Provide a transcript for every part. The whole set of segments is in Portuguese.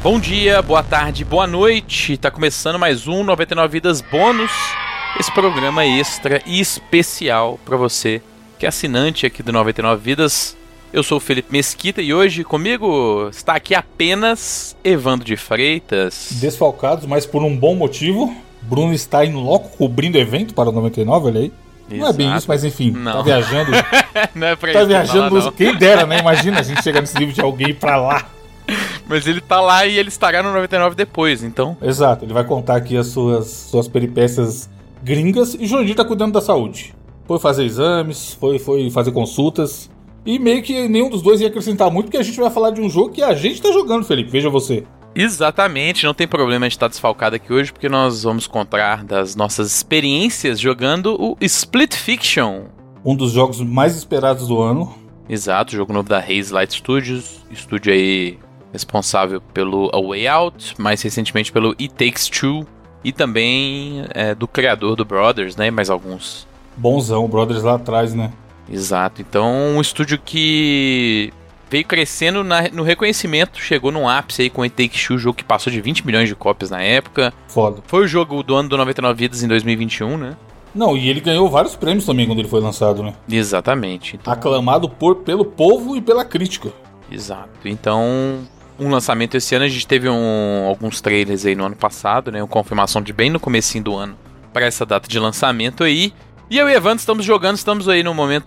Bom dia, boa tarde, boa noite. Tá começando mais um 99 Vidas Bônus. Esse programa extra e especial pra você que é assinante aqui do 99 Vidas. Eu sou o Felipe Mesquita e hoje comigo está aqui apenas Evandro de Freitas. Desfalcados, mas por um bom motivo. Bruno está in loco cobrindo evento para o 99, olha aí. Exato. Não é bem isso, mas enfim, não. Tá viajando. Não é pra tá isso viajando, falar, não. Quem dera, né? Imagina a gente chegar nesse nível de alguém pra lá. Mas ele tá lá e ele estará no 99 depois, então. Exato, ele vai contar aqui as suas peripécias gringas e Jurandir tá cuidando da saúde. Foi fazer exames, foi fazer consultas. E meio que nenhum dos dois ia acrescentar muito, porque a gente vai falar de um jogo que a gente tá jogando, Felipe, veja você. Exatamente, não tem problema a gente estar desfalcado aqui hoje, porque nós vamos contar das nossas experiências jogando o Split Fiction. Um dos jogos mais esperados do ano. Exato, jogo novo da Haze Light Studios, estúdio aí responsável pelo A Way Out, mais recentemente pelo It Takes Two, e também do criador do Brothers, né, mais alguns. Bonzão, Brothers lá atrás, né? Exato, então um estúdio que veio crescendo no reconhecimento, chegou num ápice aí com o It Takes Two, jogo que passou de 20 milhões de cópias na época. Foda. Foi o jogo do ano do 99 Vidas em 2021, né? Não, e ele ganhou vários prêmios também quando ele foi lançado, né? Exatamente. Então... aclamado pelo povo e pela crítica. Exato, então... um lançamento esse ano, a gente teve alguns trailers aí no ano passado, né? Uma confirmação de bem no comecinho do ano para essa data de lançamento aí. E eu e Evandro estamos aí no momento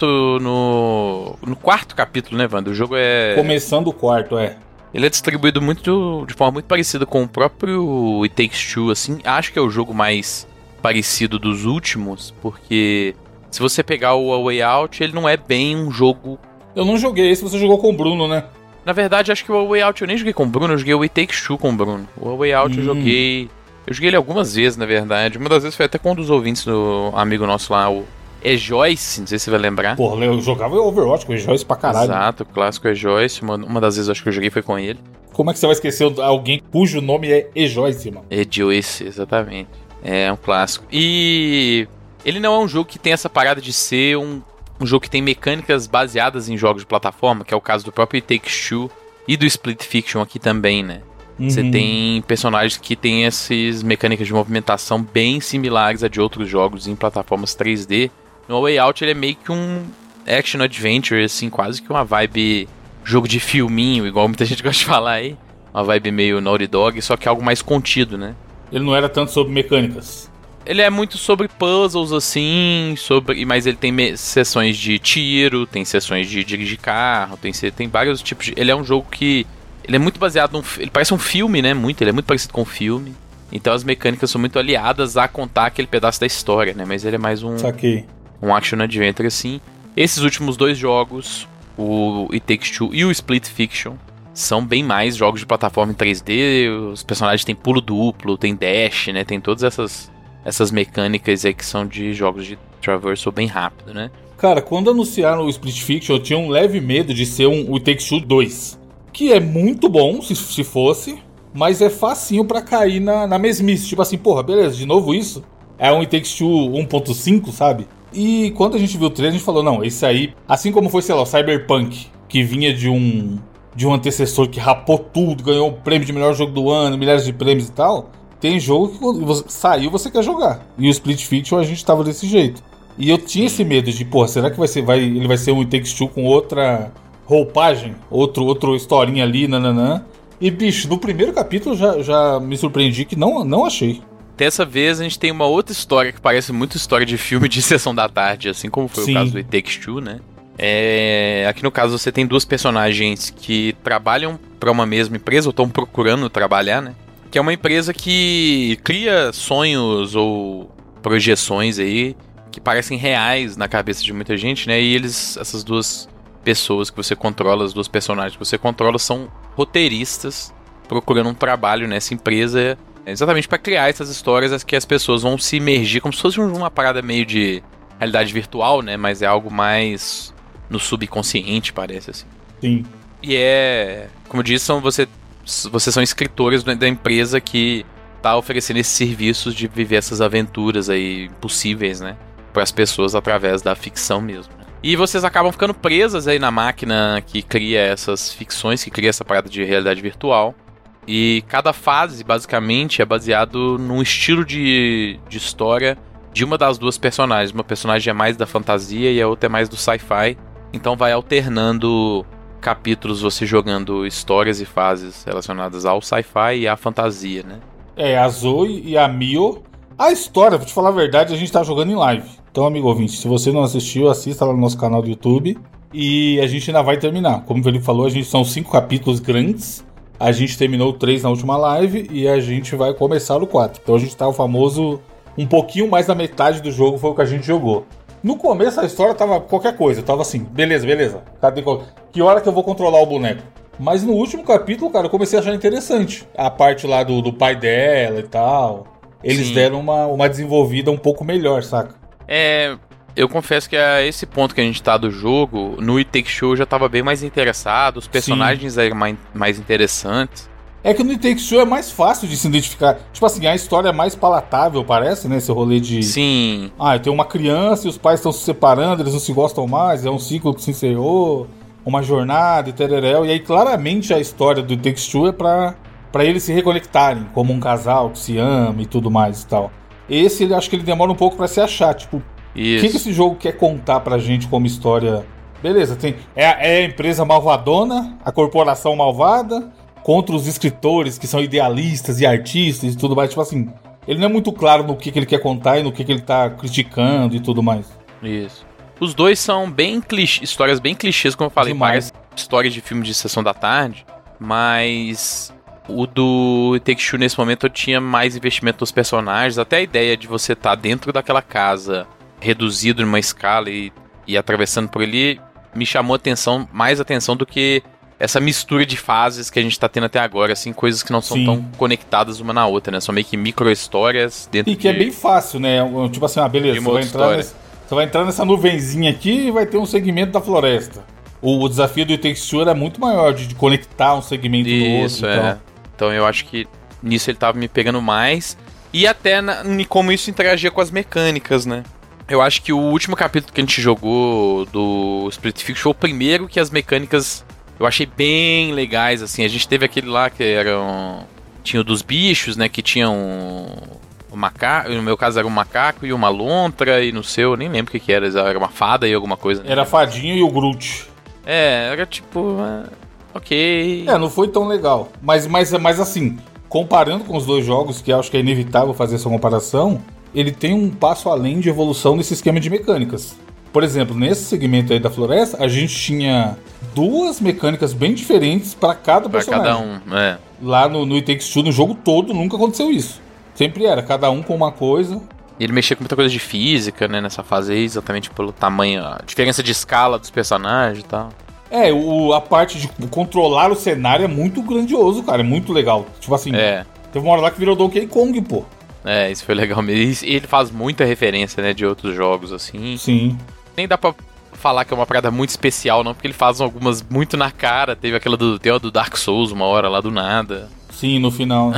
no quarto capítulo, né, Evandro? O jogo é... começando o quarto, Ele é distribuído de forma muito parecida com o próprio It Takes Two, assim. Acho que é o jogo mais parecido dos últimos, porque se você pegar o A Way Out, ele não é bem um jogo... Eu não joguei esse, você jogou com o Bruno, né? Na verdade, acho que o A Way Out eu nem joguei com o Bruno, eu joguei o It Takes Two com o Bruno. O A Way Out eu joguei ele algumas vezes, na verdade. Uma das vezes foi até com um dos ouvintes do amigo nosso lá, o E-Joyce, não sei se você vai lembrar. Porra, eu jogava Overwatch com o E-Joyce pra caralho. Exato, o clássico E-Joyce. Uma das vezes acho que eu joguei foi com ele. Como é que você vai esquecer alguém cujo nome é E-Joyce, mano? E-Joyce, exatamente. É um clássico. E ele não é um jogo que tem essa parada de ser um jogo que tem mecânicas baseadas em jogos de plataforma, que é o caso do próprio It Takes Two e do Split Fiction aqui também, né? Você tem personagens que têm essas mecânicas de movimentação bem similares a de outros jogos em plataformas 3D. No A Way Out ele é meio que um action adventure, assim, quase que uma vibe jogo de filminho, igual muita gente gosta de falar aí. Uma vibe meio Naughty Dog, só que algo mais contido, né? Ele não era tanto sobre mecânicas. Ele é muito sobre puzzles, assim, mas ele tem sessões de tiro, tem sessões de dirigir carro, tem vários tipos de... Ele é um jogo que... ele é muito baseado ele parece um filme, né? Ele é muito parecido com um filme. Então as mecânicas são muito aliadas a contar aquele pedaço da história, né? Mas ele é mais um action adventure, assim. Esses últimos dois jogos, o It Takes Two e o Split Fiction, são bem mais jogos de plataforma em 3D. Os personagens têm pulo duplo, tem dash, né? Tem todas essas mecânicas aí que são de jogos de traversal bem rápido, né? Cara, quando anunciaram o Split Fiction, eu tinha um leve medo de ser o It Takes Two 2. Que é muito bom, se fosse, mas é facinho pra cair na mesmice. Tipo assim, porra, beleza, de novo isso? É um It Takes Two 1.5, sabe? E quando a gente viu o trailer, a gente falou, não, esse aí, assim como foi, sei lá, o Cyberpunk, que vinha de um antecessor que rapou tudo, ganhou o prêmio de melhor jogo do ano, milhares de prêmios e tal, tem jogo que quando saiu você quer jogar. E o Split Fiction a gente tava desse jeito. E eu tinha esse medo de, porra, será que ele vai ser um It Takes Two com outra roupagem, outra historinha ali, nananã. E, bicho, no primeiro capítulo já me surpreendi que não achei. Dessa vez a gente tem uma outra história que parece muito história de filme de sessão da tarde, assim como foi o caso do It Takes Two, né? Aqui no caso você tem duas personagens que trabalham para uma mesma empresa, ou estão procurando trabalhar, né? Que é uma empresa que cria sonhos ou projeções aí que parecem reais na cabeça de muita gente, né? E essas duas pessoas que você controla, as duas personagens que você controla, são roteiristas procurando um trabalho nessa empresa, exatamente para criar essas histórias que as pessoas vão se imergir, como se fosse uma parada meio de realidade virtual, né? Mas é algo mais no subconsciente, parece, assim. Sim. E como eu disse, vocês são escritores da empresa que tá oferecendo esses serviços de viver essas aventuras aí possíveis, né? Para as pessoas através da ficção mesmo. E vocês acabam ficando presas aí na máquina que cria essas ficções, que cria essa parada de realidade virtual. E cada fase, basicamente, é baseado num estilo de história de uma das duas personagens. Uma personagem é mais da fantasia e a outra é mais do sci-fi. Então vai alternando capítulos você jogando histórias e fases relacionadas ao sci-fi e à fantasia, né? A Zoe e a Mio. A história, pra te falar a verdade, a gente tá jogando em live. Então, amigo ouvinte, se você não assistiu, assista lá no nosso canal do YouTube. E a gente ainda vai terminar. Como o Felipe falou, são 5 capítulos grandes. A gente terminou 3 na última live e a gente vai começar o 4. Então a gente tá o famoso... Um pouquinho mais da metade do jogo foi o que a gente jogou. No começo a história tava qualquer coisa. Tava assim, beleza. Que hora que eu vou controlar o boneco? Mas no último capítulo, cara, eu comecei a achar interessante. A parte lá do pai dela e tal. Eles deram uma desenvolvida um pouco melhor, saca? Eu confesso que a esse ponto que a gente tá do jogo, no It Takes Two eu já tava bem mais interessado, os personagens eram mais interessantes. É que no It Takes Two é mais fácil de se identificar. Tipo assim, a história é mais palatável, parece, né? Esse rolê de... Sim. Tem uma criança e os pais estão se separando, eles não se gostam mais, é um ciclo que se encerrou, uma jornada e tereréu. E aí, claramente, a história do It Takes Two é pra eles se reconectarem como um casal que se ama e tudo mais e tal. Esse, acho que ele demora um pouco pra se achar, tipo... O que esse jogo quer contar pra gente como história? Beleza, é a empresa malvadona, a corporação malvada, contra os escritores que são idealistas e artistas e tudo mais. Tipo assim, ele não é muito claro no que ele quer contar e no que ele tá criticando e tudo mais. Isso. Os dois são bem histórias bem clichês, como eu falei. Demais. Parece história de filme de sessão da tarde, mas... O do It Takes Two, nesse momento, eu tinha mais investimento nos personagens. Até a ideia de você estar dentro daquela casa... reduzido numa escala e atravessando por ali, me chamou mais atenção do que essa mistura de fases que a gente tá tendo até agora, assim, coisas que não são tão conectadas uma na outra, né? São meio que micro-histórias dentro que é bem fácil, né? Tipo assim, beleza, você vai entrar nessa nuvenzinha aqui e vai ter um segmento da floresta. O desafio do It Takes Two era muito maior, de conectar um segmento do outro. Isso, Então eu acho que nisso ele tava me pegando mais. E até como isso interagia com as mecânicas, né? Eu acho que o último capítulo que a gente jogou do Split Fiction foi o primeiro que as mecânicas eu achei bem legais, assim. A gente teve aquele lá que tinha o dos bichos, né? Que tinha um macaco, no meu caso era um macaco e uma lontra, e no seu, eu nem lembro o que era, era uma fada e alguma coisa. Né? Era a fadinha e o Groot. Era tipo... ok. Não foi tão legal. Mas assim, comparando com os dois jogos, que acho que é inevitável fazer essa comparação... Ele tem um passo além de evolução nesse esquema de mecânicas. Por exemplo, nesse segmento aí da floresta, a gente tinha 2 mecânicas bem diferentes para cada personagem. Pra cada um, Lá no It Takes Two, no jogo todo, nunca aconteceu isso. Sempre era, cada um com uma coisa. E ele mexia com muita coisa de física, né, nessa fase aí, exatamente pelo tamanho, a diferença de escala dos personagens e tal. A parte de controlar o cenário é muito grandioso, cara, é muito legal. Tipo assim, teve uma hora lá que virou Donkey Kong, pô. Isso foi legal mesmo. E ele faz muita referência, né, de outros jogos, assim. Sim. Nem dá pra falar que é uma parada muito especial, não, porque ele faz algumas muito na cara. Teve aquela do Dark Souls, uma hora lá do nada. Sim, no final.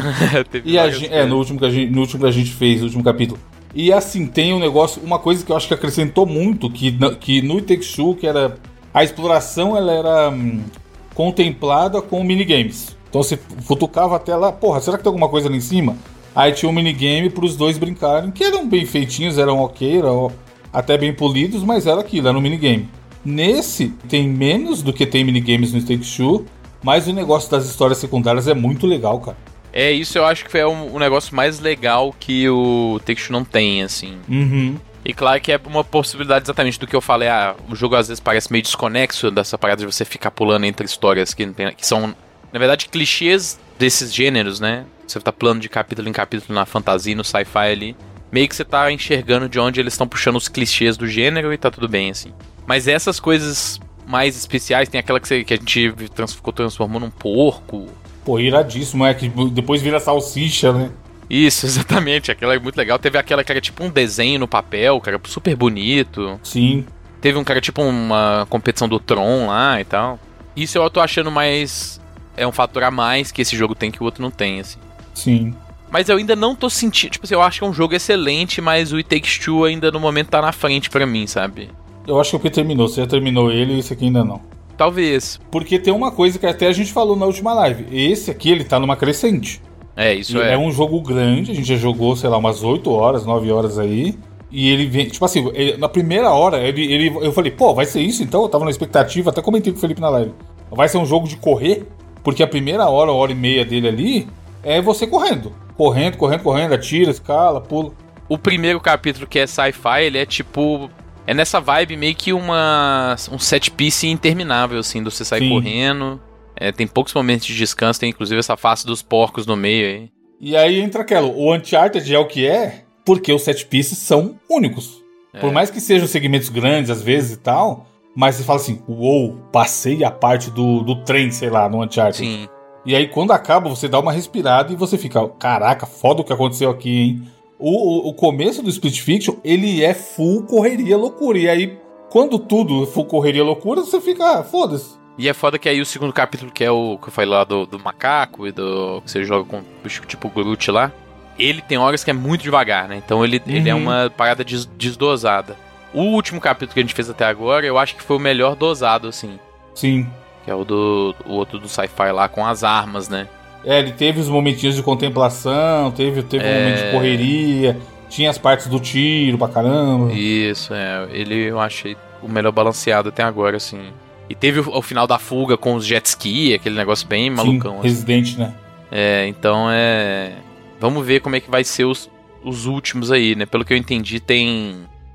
No último que a gente fez, no último capítulo. E assim, tem um negócio, uma coisa que eu acho que acrescentou muito, que no It Takes Two, que era... A exploração, ela era contemplada com minigames. Então você futucava até lá, porra, será que tem alguma coisa ali em cima? Aí tinha um minigame pros dois brincarem, que eram bem feitinhos, eram ok, eram até bem polidos, mas era aquilo, era um minigame. Nesse, tem menos do que tem minigames no It Takes Two, mas o negócio das histórias secundárias é muito legal, cara. Isso eu acho que foi o negócio mais legal que o Take Two não tem, assim. Uhum. E claro que é uma possibilidade exatamente do que eu falei, o jogo às vezes parece meio desconexo dessa parada de você ficar pulando entre histórias que são, na verdade, clichês desses gêneros, né? Você tá pulando de capítulo em capítulo na fantasia e no sci-fi ali. Meio que você tá enxergando de onde eles estão puxando os clichês do gênero e tá tudo bem, assim. Mas essas coisas mais especiais, tem aquela que a gente transformou num porco. Pô, iradíssimo, que depois vira salsicha, né? Isso, exatamente. Aquela é muito legal. Teve aquela que era tipo um desenho no papel, cara, super bonito. Sim. Teve um cara tipo uma competição do Tron lá e tal. Isso eu tô achando mais... É um fator a mais que esse jogo tem que o outro não tem, assim. Sim. Mas eu ainda não tô sentindo... Tipo assim, eu acho que é um jogo excelente, mas o It Takes Two ainda no momento tá na frente pra mim, sabe? Eu acho que o que terminou. Você já terminou ele e esse aqui ainda não. talvez. Porque tem uma coisa que até a gente falou na última live. Esse aqui, ele tá numa crescente. Isso é. É um jogo grande, a gente já jogou, sei lá, umas 8 horas, 9 horas aí. E ele vem, tipo assim, na primeira hora, eu falei, pô, vai ser isso então? Eu tava na expectativa, até comentei com o Felipe na live. Vai ser um jogo de correr? Porque a primeira hora e meia dele ali, é você correndo. Correndo, atira, escala, pula. O primeiro capítulo, que é sci-fi, ele é tipo... É nessa vibe meio que um set piece interminável, assim, do você sair correndo. Tem poucos momentos de descanso, tem inclusive essa face dos porcos no meio aí. E aí entra aquela, o Uncharted é o que é, porque os set pieces são únicos. Por mais que sejam segmentos grandes, às vezes, e tal, mas você fala assim, uou, passei a parte do trem, sei lá, no Uncharted. Sim. E aí, quando acaba, você dá uma respirada e você fica, caraca, foda o que aconteceu aqui, hein? O começo do Split Fiction, ele é full correria, loucura. E aí, quando tudo é full correria, loucura, você fica, foda-se. E é foda que aí o segundo capítulo, que é o que eu falei lá do macaco e do que você joga com bicho tipo Groot lá, ele tem horas que é muito devagar, né? Então ele é uma parada desdosada. O último capítulo que a gente fez até agora, eu acho que foi o melhor dosado, assim. Sim. Que é o outro do sci-fi lá com as armas, né? Ele teve os momentinhos de contemplação, teve um momento de correria, tinha as partes do tiro pra caramba. Isso, ele eu achei o melhor balanceado até agora, assim. E teve o final da fuga com os jet ski, aquele negócio bem malucão. Sim, Resident, assim. Né? Então vamos ver como é que vai ser os últimos aí, né? Pelo que eu entendi, tem...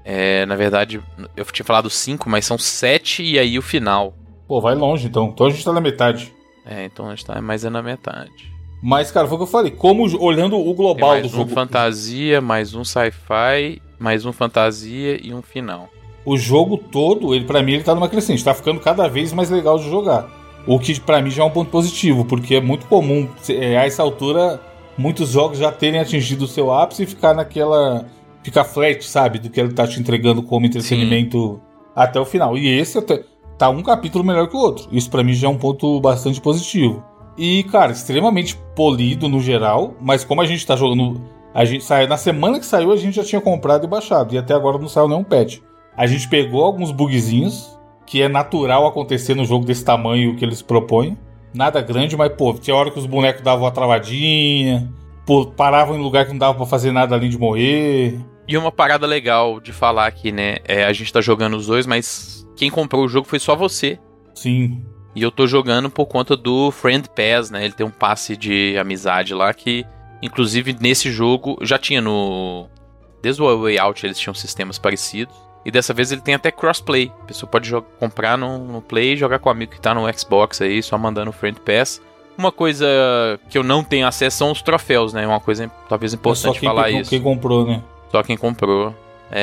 na verdade, eu tinha falado 5, mas são 7 e aí o final. Pô, vai longe então. Então a gente tá na metade. Então a gente tá mais na metade. Mas, cara, foi o que eu falei. Como olhando o global do jogo. Mais um fantasia, mais um sci-fi, mais um fantasia e um final. O jogo todo, pra mim, ele tá numa crescente. Tá ficando cada vez mais legal de jogar. O que pra mim já é um ponto positivo, porque é muito comum, a essa altura, muitos jogos já terem atingido o seu ápice e ficar naquela... Ficar flat, sabe? Do que ele tá te entregando como entretenimento até o final. E esse tá um capítulo melhor que o outro. Isso pra mim já é um ponto bastante positivo. E, cara, extremamente polido no geral, mas como a gente tá jogando... Na semana que saiu, a gente já tinha comprado e baixado, e até agora não saiu nenhum patch. A gente pegou alguns bugzinhos, que é natural acontecer no jogo desse tamanho que eles propõem. Nada grande, mas, pô, tinha hora que os bonecos davam uma travadinha, paravam em lugar que não dava pra fazer nada além de morrer. E uma parada legal de falar aqui, né? A gente tá jogando os dois, mas quem comprou o jogo foi só você. Sim. E eu tô jogando por conta do Friend Pass, né? Ele tem um passe de amizade lá que, inclusive, nesse jogo, já tinha desde o Way Out eles tinham sistemas parecidos. E dessa vez ele tem até crossplay. A pessoa pode comprar no Play e jogar com o amigo que tá no Xbox aí, só mandando o Friend Pass. Uma coisa que eu não tenho acesso são os troféus, né? Uma coisa talvez importante falar isso. Só quem comprou, né? Só quem comprou.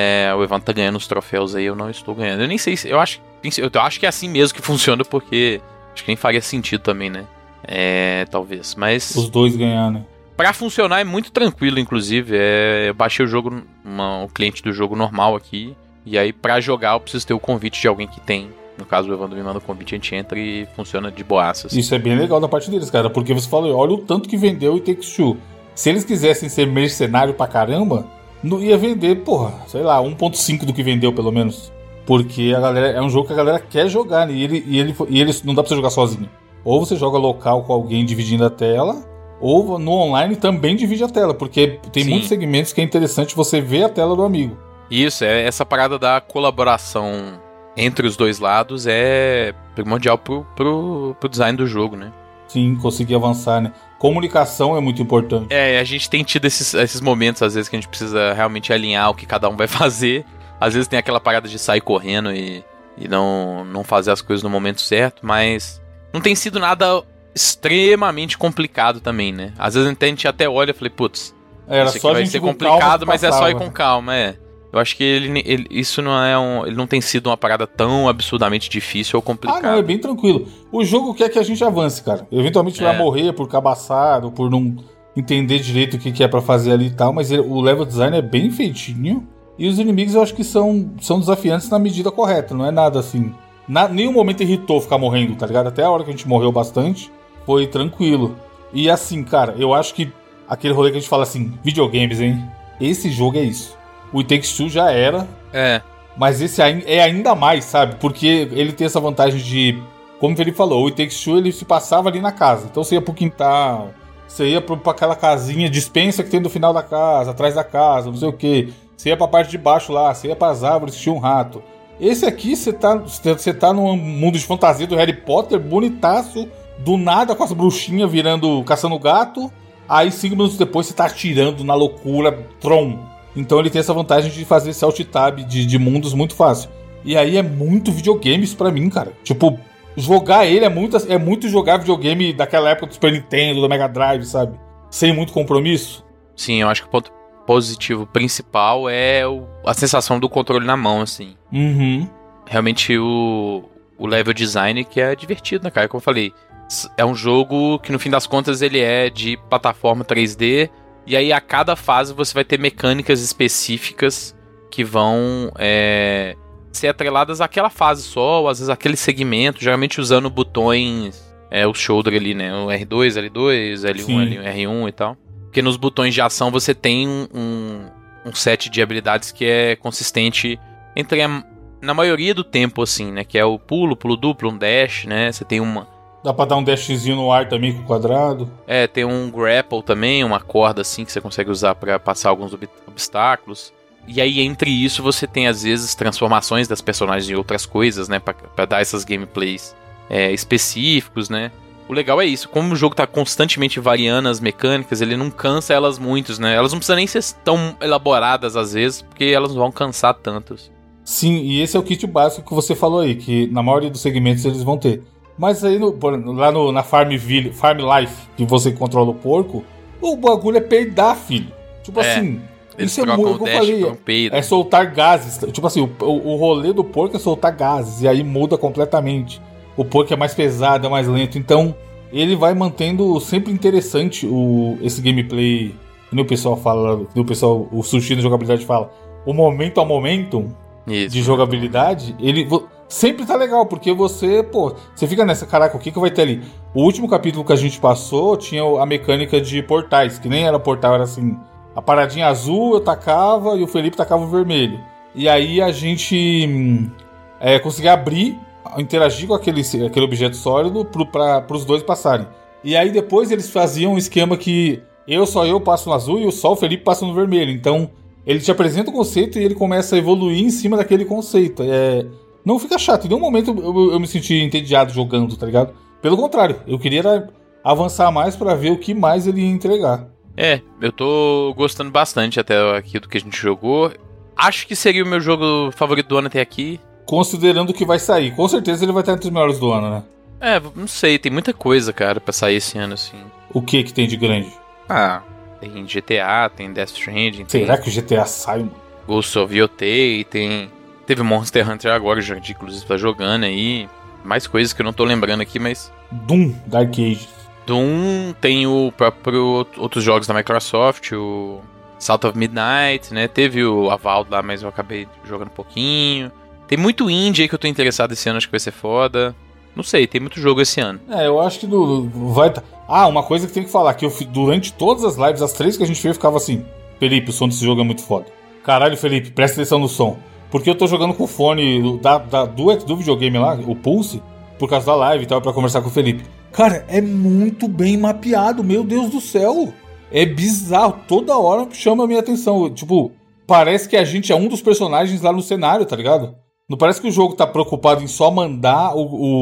O Evan tá ganhando os troféus aí, eu não estou ganhando. Eu nem sei se... Eu acho que é assim mesmo que funciona, porque acho que nem faria sentido também, né? Talvez, mas... Os dois ganhar, né? Pra funcionar é muito tranquilo, inclusive. Eu baixei o jogo, o cliente do jogo normal aqui. E aí, pra jogar, eu preciso ter o convite de alguém que tem. No caso, o Evandro me manda o convite, a gente entra e funciona de boaça. Assim. Isso é bem legal da parte deles, cara. Porque você falou, olha o tanto que vendeu e Takes Two. Se eles quisessem ser mercenário pra caramba, não ia vender, porra, sei lá, 1.5 do que vendeu, pelo menos. Porque a galera é um jogo que a galera quer jogar, né? E ele não dá pra você jogar sozinho. Ou você joga local com alguém dividindo a tela, ou no online também divide a tela. Porque tem muitos segmentos que é interessante você ver a tela do amigo. Isso, essa parada da colaboração entre os dois lados é primordial pro design do jogo, né? Sim, conseguir avançar, né? Comunicação é muito importante. A gente tem tido esses momentos, às vezes, que a gente precisa realmente alinhar o que cada um vai fazer. Às vezes tem aquela parada de sair correndo e não fazer as coisas no momento certo, mas não tem sido nada extremamente complicado também, né? Às vezes a gente até olha e fala, putz, isso aqui vai ser complicado, mas é só ir com calma, Eu acho que isso não ele não tem sido uma parada tão absurdamente difícil ou complicada. Não, é bem tranquilo. O jogo quer que a gente avance, cara. Eventualmente vai morrer por cabaçado, por não entender direito o que é pra fazer ali e tal, mas o level design é bem feitinho. E os inimigos eu acho que são desafiantes na medida correta, não é nada assim. Nenhum momento irritou ficar morrendo, tá ligado? Até a hora que a gente morreu bastante, foi tranquilo. E assim, cara, eu acho que aquele rolê que a gente fala assim, videogames, hein? Esse jogo é isso. O It Takes Two já era. Mas esse é ainda mais, sabe? Porque ele tem essa vantagem de como ele falou, o It Takes Two ele se passava ali na casa. Então você ia pro quintal, você ia pra aquela casinha, dispensa que tem no final da casa, atrás da casa, não sei o quê. Você ia pra parte de baixo lá, você ia pras árvores que tinha um rato. Esse aqui, você tá num mundo de fantasia do Harry Potter, bonitaço, do nada com as bruxinhas caçando gato. Aí 5 minutos depois você tá atirando na loucura Tron. Então ele tem essa vantagem de fazer esse alt-tab de mundos muito fácil. E aí é muito videogames pra mim, cara. Tipo, jogar ele é muito jogar videogame daquela época do Super Nintendo, do Mega Drive, sabe? Sem muito compromisso. Sim, eu acho que o ponto positivo principal é a sensação do controle na mão, assim. Uhum. Realmente o level design que é divertido, né, cara? Como eu falei, é um jogo que no fim das contas ele é de plataforma 3D, e aí a cada fase você vai ter mecânicas específicas que vão ser atreladas àquela fase só, ou às vezes àquele segmento, geralmente usando botões, o shoulder ali, né? O R2, L2, L1, Sim. R1 e tal. Porque nos botões de ação você tem um set de habilidades que é consistente na maioria do tempo, assim, né? Que é o pulo duplo, um dash, né? Você tem Dá pra dar um dashzinho no ar também com o quadrado. tem um grapple também, uma corda assim que você consegue usar pra passar alguns obstáculos. E aí entre isso você tem às vezes transformações das personagens em outras coisas, né? Pra dar essas gameplays específicos, né? O legal é isso, como o jogo tá constantemente variando as mecânicas, ele não cansa elas muito, né? Elas não precisam nem ser tão elaboradas às vezes, porque elas não vão cansar tantos. Sim, e esse é o kit básico que você falou aí, que na maioria dos segmentos eles vão ter. Mas aí na Farmville, Farm Life, que você controla o porco, o bagulho é peidar, filho. Tipo assim, isso é muito, como eu falei, é soltar gases. Tipo assim, o rolê do porco é soltar gases, e aí muda completamente. O porco é mais pesado, é mais lento, então ele vai mantendo sempre interessante esse gameplay, que o pessoal fala, o Sushi na jogabilidade fala, o momento a momento de jogabilidade, ele sempre tá legal, porque você fica nessa, caraca, o que vai ter ali? O último capítulo que a gente passou tinha a mecânica de portais, que nem era portal, era assim, a paradinha azul eu tacava e o Felipe tacava o vermelho. E aí a gente conseguia abrir, interagir com aquele objeto sólido para os dois passarem. E aí depois eles faziam um esquema que só eu passo no azul e só o Felipe passa no vermelho. Então ele te apresenta o conceito e ele começa a evoluir em cima daquele conceito. Não fica chato. Em nenhum momento eu me senti entediado jogando, tá ligado? Pelo contrário, eu queria avançar mais para ver o que mais ele ia entregar. Eu tô gostando bastante até aqui do que a gente jogou. Acho que seria o meu jogo favorito do ano até aqui. Considerando que vai sair. Com certeza ele vai estar entre os melhores do ano, né? Não sei, tem muita coisa, cara, pra sair esse ano, assim. O que tem de grande? Tem GTA, tem Death Stranding. Será que o GTA sai, mano? Ghost of Yotei, teve Monster Hunter agora, já, inclusive tá jogando aí. Mais coisas que eu não tô lembrando aqui, mas... Doom, Dark Ages. Doom, tem o próprio outros jogos da Microsoft, o South of Midnight, né? Teve o Aval lá, mas eu acabei jogando um pouquinho. Tem muito indie aí que eu tô interessado esse ano, acho que vai ser foda. Não sei, tem muito jogo esse ano. Eu acho que vai... uma coisa que tem que falar, que durante todas as lives, as 3 que a gente fez, eu ficava assim, Felipe, o som desse jogo é muito foda. Caralho, Felipe, presta atenção no som. Porque eu tô jogando com o fone do videogame lá, o Pulse, por causa da live e tal, pra conversar com o Felipe. Cara, é muito bem mapeado, meu Deus do céu. É bizarro, toda hora chama a minha atenção. Tipo, parece que a gente é um dos personagens lá no cenário, tá ligado? Não parece que o jogo tá preocupado em só mandar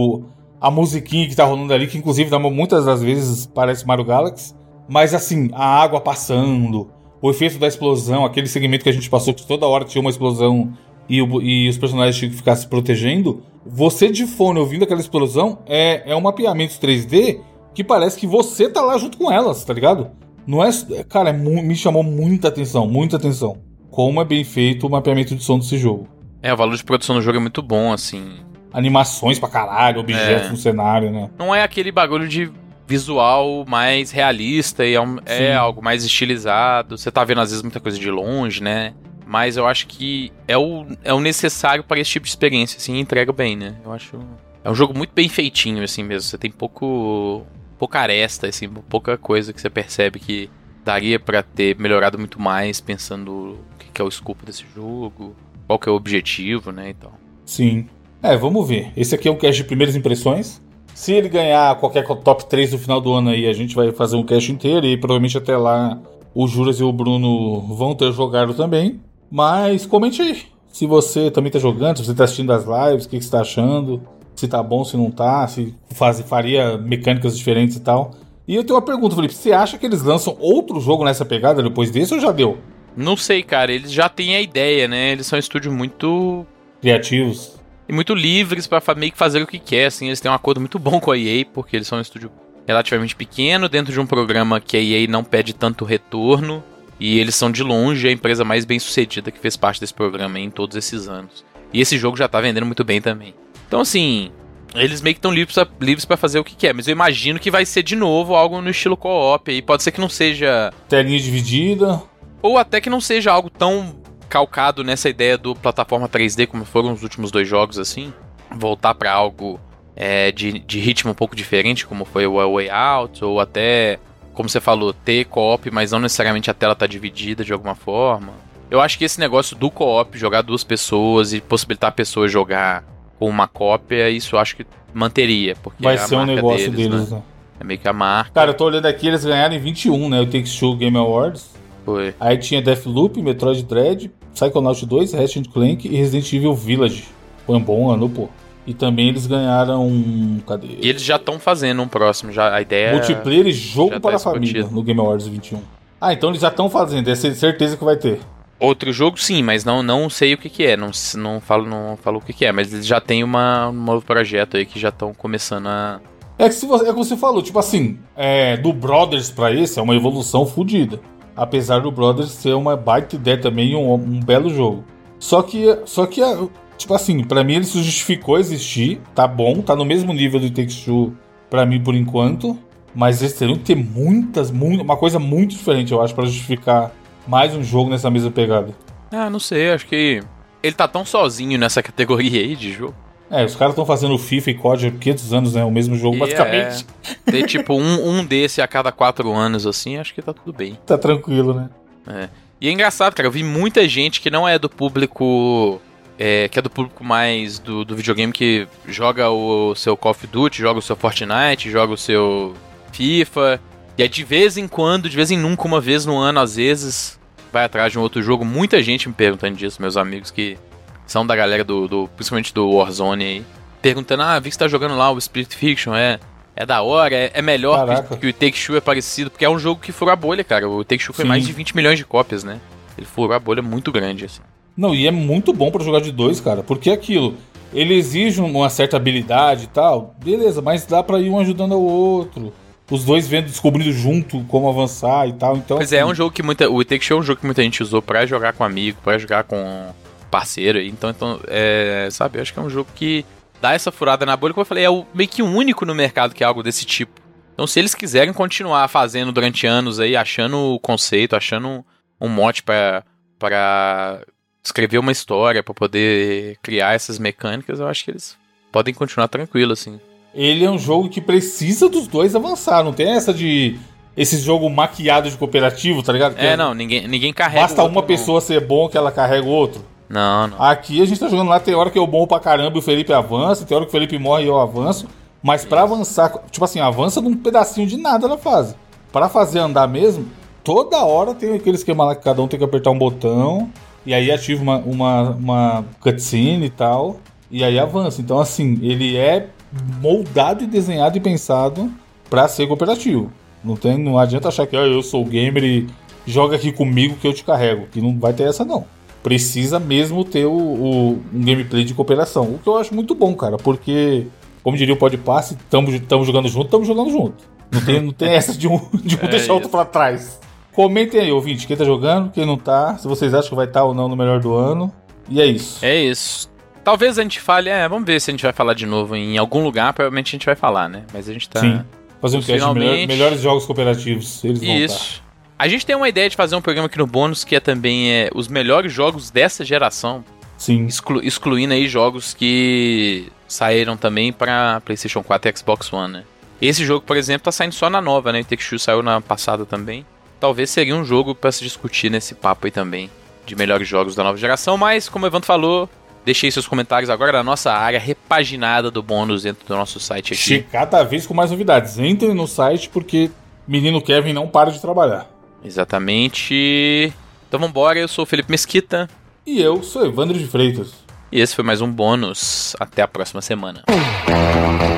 a musiquinha que tá rolando ali, que inclusive muitas das vezes parece Mario Galaxy. Mas assim, a água passando, o efeito da explosão, aquele segmento que a gente passou que toda hora tinha uma explosão e os personagens tinham que ficar se protegendo. Você de fone ouvindo aquela explosão é um mapeamento 3D que parece que você tá lá junto com elas, tá ligado? Não é... Cara, me chamou muita atenção. Como é bem feito o mapeamento de som desse jogo. O valor de produção do jogo é muito bom, assim. Animações pra caralho, objetos no cenário, né? Não é aquele bagulho de visual mais realista e é algo mais estilizado. Você tá vendo às vezes muita coisa de longe, né? Mas eu acho que é o necessário para esse tipo de experiência, assim, e entrega bem, né? Eu acho... É um jogo muito bem feitinho, assim mesmo. Você tem pouca aresta, assim, pouca coisa que você percebe que daria pra ter melhorado muito mais, pensando o que é o escopo desse jogo, qual que é o objetivo, né, e tal. Sim. Vamos ver. Esse aqui é um cast de primeiras impressões. Se ele ganhar qualquer top 3 no final do ano aí, a gente vai fazer um cast inteiro e provavelmente até lá o Juras e o Bruno vão ter jogado também. Mas comente aí se você também tá jogando, se você tá assistindo as lives, o que você tá achando, se tá bom, se não tá, se faria mecânicas diferentes e tal. E eu tenho uma pergunta, Felipe, você acha que eles lançam outro jogo nessa pegada depois desse ou já deu? Não sei, cara, eles já têm a ideia, né? Eles são um estúdio muito... criativos. E muito livres pra meio que fazer o que quer, assim. Eles têm um acordo muito bom com a EA, porque eles são um estúdio relativamente pequeno, dentro de um programa que a EA não pede tanto retorno. E eles são, de longe, a empresa mais bem-sucedida que fez parte desse programa em todos esses anos. E esse jogo já tá vendendo muito bem também. Então, assim, eles meio que estão livres pra fazer o que quer. Mas eu imagino que vai ser, de novo, algo no estilo co-op. E pode ser que não seja... telinha dividida. Ou até que não seja algo tão... calcado nessa ideia do plataforma 3D, como foram os últimos 2 jogos, assim. Voltar pra algo de ritmo um pouco diferente, como foi o Way Out, ou até, como você falou, ter co-op, mas não necessariamente a tela tá dividida de alguma forma. Eu acho que esse negócio do co-op, jogar 2 pessoas e possibilitar a pessoa jogar com uma cópia, isso eu acho que manteria, porque vai ser um negócio deles, né? É meio que a marca. Cara, eu tô olhando aqui, eles ganharam em 21, né? O Take-Two Game Awards. Foi. Aí tinha Deathloop, Metroid Dread, Psychonauts 2, Ratchet & Clank e Resident Evil Village. Foi um bom ano, pô. E também eles ganharam... cadê? E eles já estão fazendo um próximo, já a ideia... multiplayer e jogo para a discutido. família, no Game Awards 21. Ah, então eles já estão fazendo, é certeza que vai ter. Outro jogo, sim, mas não sei o que é, não falo o que é, mas eles já tem um novo projeto aí que já estão começando a... É que você falou, tipo assim, do Brothers pra esse é uma evolução fodida. Apesar do Brothers ser uma baita ideia também e um belo jogo. Só que, tipo assim, pra mim ele se justificou existir, tá bom, tá no mesmo nível do Take-Two pra mim por enquanto, mas eles teriam que ter uma coisa muito diferente, eu acho, pra justificar mais um jogo nessa mesma pegada. Ah, não sei, acho que ele tá tão sozinho nessa categoria aí de jogo. Os caras estão fazendo FIFA e COD há 500 anos, né? O mesmo jogo, basicamente. Ter tipo um desse a cada 4 anos, assim, acho que tá tudo bem. Tá tranquilo, né? E é engraçado, cara, eu vi muita gente que não é do público... que é do público mais do videogame, que joga o seu Call of Duty, joga o seu Fortnite, joga o seu FIFA... E aí de vez em quando, de vez em nunca, uma vez no ano, às vezes, vai atrás de um outro jogo. Muita gente me perguntando disso, meus amigos que são da galera principalmente do Warzone aí. Perguntando, vi que você tá jogando lá o Split Fiction, é da hora, é melhor que o Take-Two, é parecido. Porque é um jogo que furou a bolha, cara. O Take-Two foi mais de 20 milhões de cópias, né? Ele furou a bolha muito grande, assim. Não, e é muito bom pra jogar de 2, cara. Porque é aquilo, ele exige uma certa habilidade e tal, beleza, mas dá pra ir um ajudando ao outro. Os dois descobrindo junto como avançar e tal, então... Pois é um jogo que o Take-Two é um jogo que muita gente usou pra jogar com amigo, pra jogar com parceiro, então sabe, eu acho que é um jogo que dá essa furada na bolha, como eu falei, meio que o único no mercado que é algo desse tipo. Então se eles quiserem continuar fazendo durante anos aí, achando o conceito, achando um mote pra escrever uma história, pra poder criar essas mecânicas, eu acho que eles podem continuar tranquilo, assim. Ele é um jogo que precisa dos dois avançar, não tem essa de... esse jogo maquiado de cooperativo, tá ligado? Não, ninguém carrega. Basta uma pessoa ser bom que ela carrega o outro. Não. Aqui a gente tá jogando lá, tem hora que eu bom pra caramba e o Felipe avança, tem hora que o Felipe morre e eu avanço. Mas pra avançar, tipo assim, avança num pedacinho de nada na fase. Pra fazer andar mesmo, toda hora tem aquele esquema lá que cada um tem que apertar um botão. E aí ativa uma cutscene e tal. E aí avança. Então assim, ele é moldado e desenhado e pensado pra ser cooperativo. Não adianta achar que eu sou gamer e joga aqui comigo que eu te carrego. Que não vai ter essa não. Precisa mesmo ter um gameplay de cooperação. O que eu acho muito bom, cara. Porque, como diria o Podpass, estamos jogando junto. Não tem essa de um deixar o outro pra trás. Comentem aí, ouvinte, quem tá jogando, quem não tá. Se vocês acham que vai estar ou não no melhor do ano. E é isso. É isso. Talvez a gente fale, vamos ver se a gente vai falar de novo em algum lugar, provavelmente a gente vai falar, né? Mas a gente tá... Sim, fazer um cast de melhores jogos cooperativos, eles vão isso. A gente tem uma ideia de fazer um programa aqui no bônus que também os melhores jogos dessa geração. Sim. Excluindo aí jogos que saíram também pra PlayStation 4 e Xbox One, né? Esse jogo, por exemplo, tá saindo só na nova, né? O Take-Two saiu na passada também. Talvez seria um jogo pra se discutir nesse papo aí também, de melhores jogos da nova geração, mas como o Evandro falou, Deixe aí seus comentários agora na nossa área repaginada do bônus dentro do nosso site aqui. Cada vez com mais novidades. Entrem no site porque menino Kevin não para de trabalhar. Exatamente. Então vambora, eu sou o Felipe Mesquita. E eu sou Evandro de Freitas. E esse foi mais um bônus. Até a próxima semana.